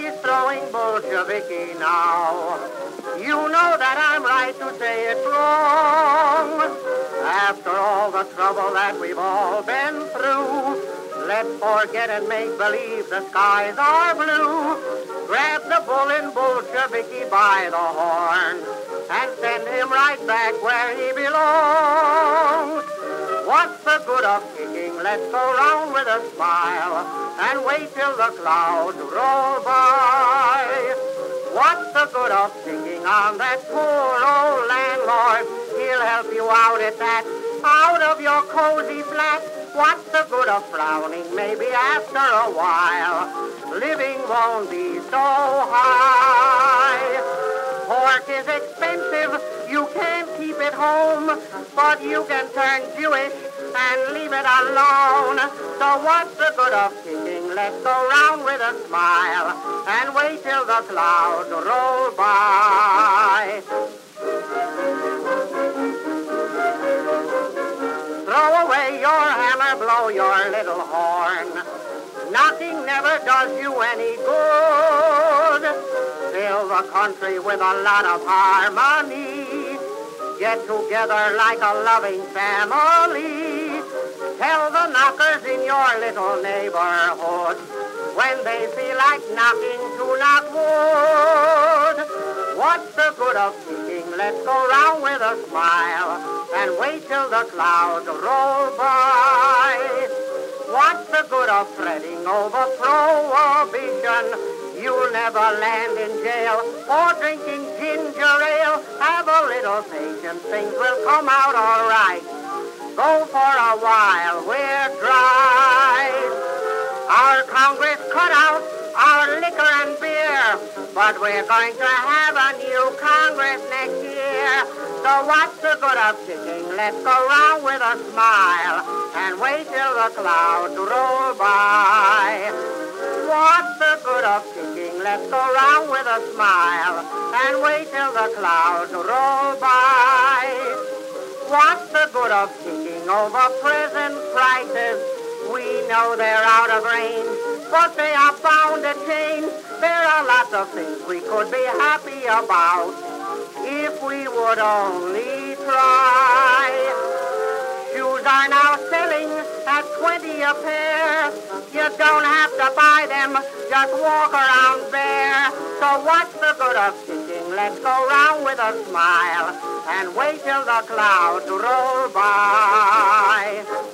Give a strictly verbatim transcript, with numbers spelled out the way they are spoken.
he's throwing Bolsheviki now. You know that I'm right to say it's wrong. After all the trouble that we've all been through, let's forget and make believe the skies are blue. Grab the bull in Bolsheviki by the horn and send him right back where he belongs. What's the good of kicking? Let's go round with a smile and wait till the clouds roll by. What's the good of kicking on that poor old landlord? He'll help you out at that, out of your cozy flat. What's the good of frowning? Maybe after a while, living won't be so high. Pork is expensive, you can't keep it home, but you can turn Jewish and leave it alone. So what's the good of kicking? Let's go round with a smile and wait till the clouds roll by. Throw away your hammer, blow your little horn. Knocking never does you any good. Fill the country with a lot of harmony. Get together like a loving family. Tell the knockers in your little neighborhood when they feel like knocking to knock wood. What's the good of kicking? Let's go round with a smile and wait till the clouds roll by. What's the good of fretting over prohibition? You'll never land in jail or drinking ginger ale. Have a little patience, things will come out all right. Go for a while, we're dry. Our Congress cut out our liquor and beer, but we're going to have a new Congress next year. So what's the good of kicking? Let's go round with a smile and wait till the clouds roll by. What's the good of kicking? Let's go round with a smile and wait till the clouds roll by. What's the good of kicking over present prices? We know they're out of range, but they are bound to change. There are lots of things we could be happy about if we would only try. Shoes are now selling at twenty a pair. You don't have to buy them, just walk around bare. So what's the good of kicking? Let's go round with a smile and wait till the clouds roll by.